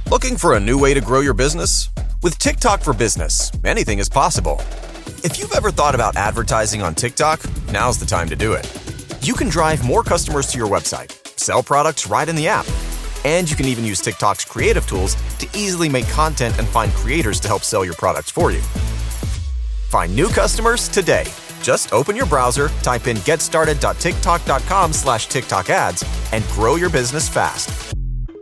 Looking for a new way to grow your business? With TikTok for Business, anything is possible. If you've ever thought about advertising on TikTok, now's the time to do it. You can drive more customers to your website, sell products right in the app, and you can even use TikTok's creative tools to easily make content and find creators to help sell your products for you. Find new customers today. Just open your browser, type in getstarted.tiktok.com/TikTok ads, and grow your business fast.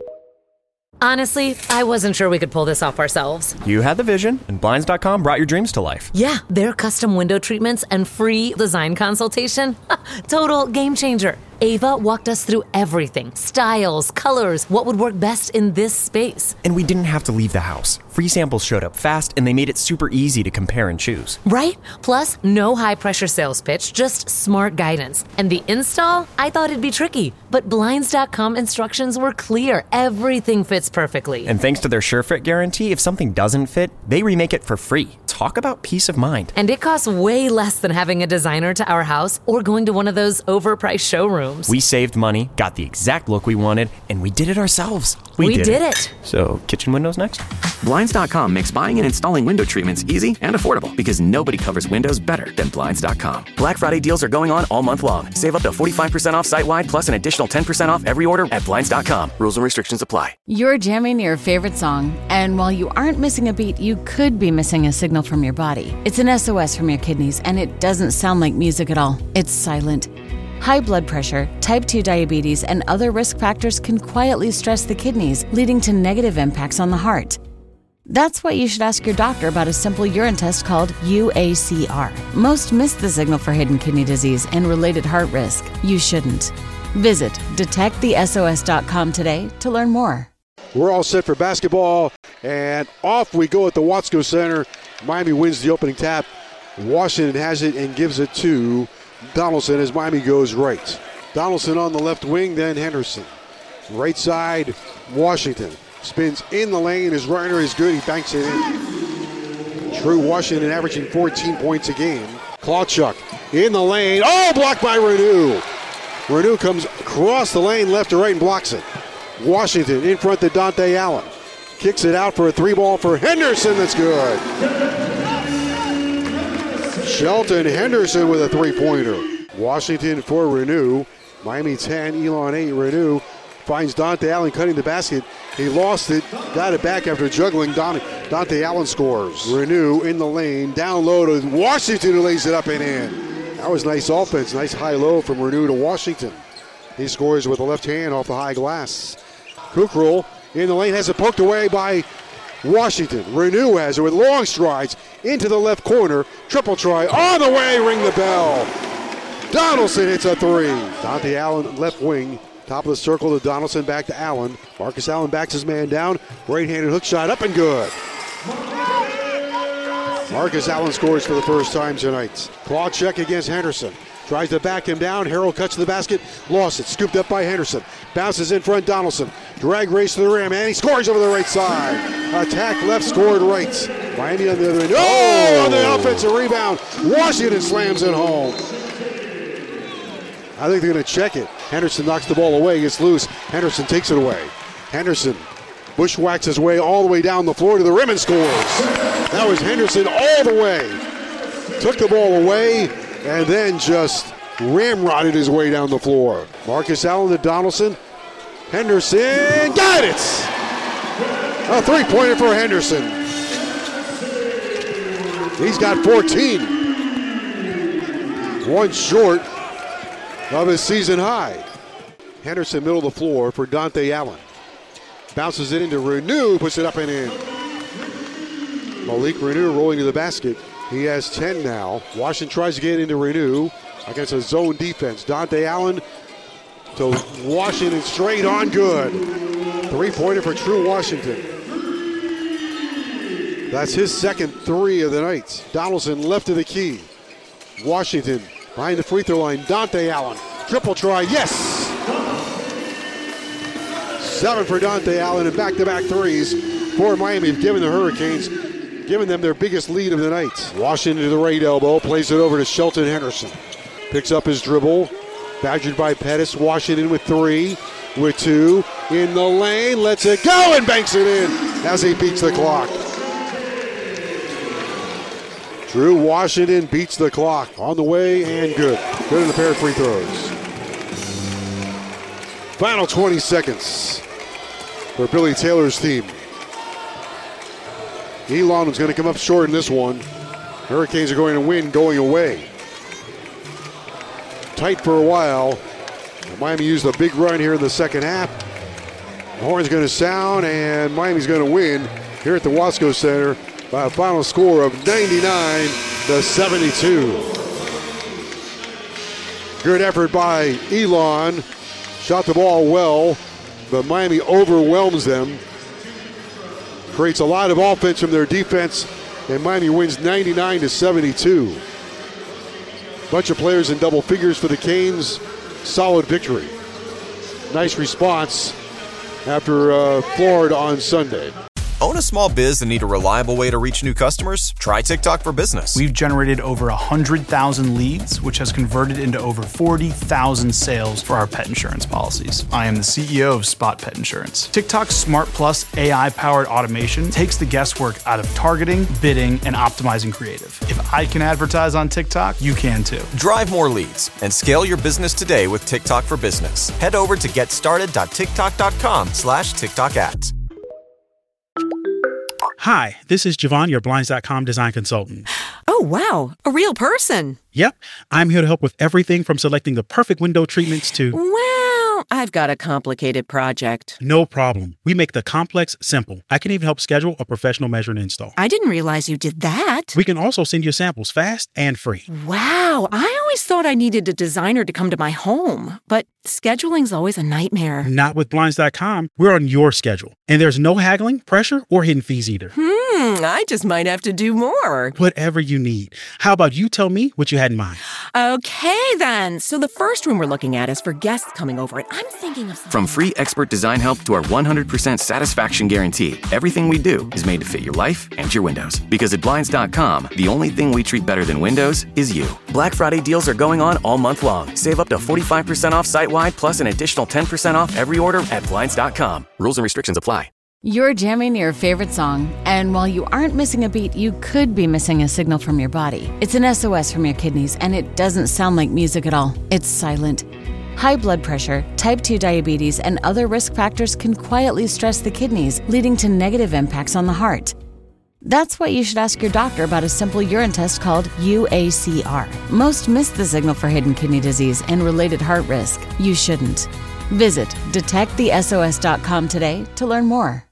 Honestly, I wasn't sure we could pull this off ourselves. You had the vision, and Blinds.com brought your dreams to life. Yeah, their custom window treatments and free design consultation. Total game changer. Ava walked us through everything. Styles, colors, what would work best in this space. And we didn't have to leave the house. Free samples showed up fast, and they made it super easy to compare and choose. Right? Plus, no high-pressure sales pitch, just smart guidance. And the install? I thought it'd be tricky, but Blinds.com instructions were clear. Everything fits perfectly. And thanks to their SureFit guarantee, if something doesn't fit, they remake it for free. Talk about peace of mind. And it costs way less than having a designer to our house or going to one of those overpriced showrooms. We saved money, got the exact look we wanted, and we did it ourselves. We did it. So, kitchen windows next? Blinds.com makes buying and installing window treatments easy and affordable because nobody covers windows better than Blinds.com. Black Friday deals are going on all month long. Save up to 45% off site-wide plus an additional 10% off every order at Blinds.com. Rules and restrictions apply. You're jamming your favorite song, and while you aren't missing a beat, you could be missing a signal from your body. It's an SOS from your kidneys, and it doesn't sound like music at all. It's silent. High blood pressure, type 2 diabetes, and other risk factors can quietly stress the kidneys, leading to negative impacts on the heart. That's why you should ask your doctor about a simple urine test called UACR. Most miss the signal for hidden kidney disease and related heart risk. You shouldn't. Visit detectthesos.com today to learn more. We're all set for basketball, and off we go at the Watsco Center. Miami wins the opening tap. Washington has it and gives it to Donaldson as Miami goes right. Donaldson on the left wing, then Henderson. Right side, Washington. Spins in the lane. His runner is good. He banks it in. True Washington averaging 14 points a game. Klawchuk in the lane. Oh, blocked by Renew. Renew comes across the lane left to right and blocks it. Washington in front to Dante Allen. Kicks it out for a three ball for Henderson. That's good. Shelton Henderson with a three-pointer. Washington for Renew. Miami 10, Elon 8. Renew finds Dante Allen cutting the basket. He lost it, got it back after juggling. Dante Allen scores. Renew in the lane, down low to Washington, who lays it up and in. That was nice offense, nice high-low from Renew to Washington. He scores with the left hand off the high glass. Kukral in the lane, has it poked away by Washington. Renew has it with long strides into the left corner. Triple try on the way, ring the bell. Donaldson hits a three. Dante Allen left wing. Top of the circle to Donaldson, back to Allen. Marcus Allen backs his man down. Right-handed hook shot up and good. Marcus Allen scores for the first time tonight. Claw check against Henderson. Tries to back him down. Harrell cuts to the basket. Lost it. Scooped up by Henderson. Bounces in front. Donaldson. Drag race to the rim. And he scores over the right side. Attack left, scored right. Miami on the other end. Oh, on the offensive rebound. Washington slams it home. I think they're going to check it. Henderson knocks the ball away. Gets loose. Henderson takes it away. Henderson bushwhacks his way all the way down the floor to the rim and scores. That was Henderson all the way. Took the ball away and then just ramrodded his way down the floor. Marcus Allen to Donaldson. Henderson got it! A three-pointer for Henderson. He's got 14. One short of his season high. Henderson middle of the floor for Dante Allen. Bounces it into Renew, puts it up and in. Malik Renew rolling to the basket. He has 10 now. Washington tries to get into Renew against a zone defense. Dante Allen to Washington, straight on, good. Three-pointer for True Washington. That's his second three of the night. Donaldson left of the key. Washington behind the free throw line. Dante Allen, triple try, yes! 7 for Dante Allen and back-to-back threes for Miami, have given the Hurricanes, giving them their biggest lead of the night. Washington to the right elbow, plays it over to Shelton Henderson. Picks up his dribble, badgered by Pettis. Washington with 3, with 2. in the lane, lets it go and banks it in as he beats the clock. Drew Washington beats the clock on the way and good. Good in the pair of free throws. Final 20 seconds for Billy Taylor's team. Elon is going to come up short in this one. Hurricanes are going to win going away. Tight for a while. Miami used a big run here in the second half. The horn's going to sound, and Miami's going to win here at the Wasco Center by a final score of 99-72. Good effort by Elon. Shot the ball well, but Miami overwhelms them. Creates a lot of offense from their defense, and Miami wins 99-72. Bunch of players in double figures for the Canes. Solid victory. Nice response after Florida on Sunday. Own a small biz and need a reliable way to reach new customers? Try TikTok for Business. We've generated over 100,000 leads, which has converted into over 40,000 sales for our pet insurance policies. I am the CEO of Spot Pet Insurance. TikTok's Smart Plus AI-powered automation takes the guesswork out of targeting, bidding, and optimizing creative. If I can advertise on TikTok, you can too. Drive more leads and scale your business today with TikTok for Business. Head over to getstarted.tiktok.com/TikTok ads. Hi, this is Javon, your Blinds.com design consultant. Oh, wow. A real person. Yep. I'm here to help with everything from selecting the perfect window treatments to... Well, I've got a complicated project. No problem. We make the complex simple. I can even help schedule a professional measure and install. I didn't realize you did that. We can also send you samples fast and free. Wow. I always thought I needed a designer to come to my home, but scheduling's always a nightmare. Not with Blinds.com. We're on your schedule. And there's no haggling, pressure, or hidden fees either. I just might have to do more. Whatever you need. How about you tell me what you had in mind? Okay, then. So the first room we're looking at is for guests coming over, and I'm thinking of something. From free expert design help to our 100% satisfaction guarantee, everything we do is made to fit your life and your windows. Because at Blinds.com, the only thing we treat better than windows is you. Black Friday deals are going on all month long. Save up to 45% off site-wide, plus an additional 10% off every order at Blinds.com. Rules and restrictions apply. You're jamming your favorite song, and while you aren't missing a beat, you could be missing a signal from your body. It's an SOS from your kidneys, and it doesn't sound like music at all. It's silent. High blood pressure, type 2 diabetes, and other risk factors can quietly stress the kidneys, leading to negative impacts on the heart. That's why you should ask your doctor about a simple urine test called UACR. Most miss the signal for hidden kidney disease and related heart risk. You shouldn't. Visit detectthesos.com today to learn more.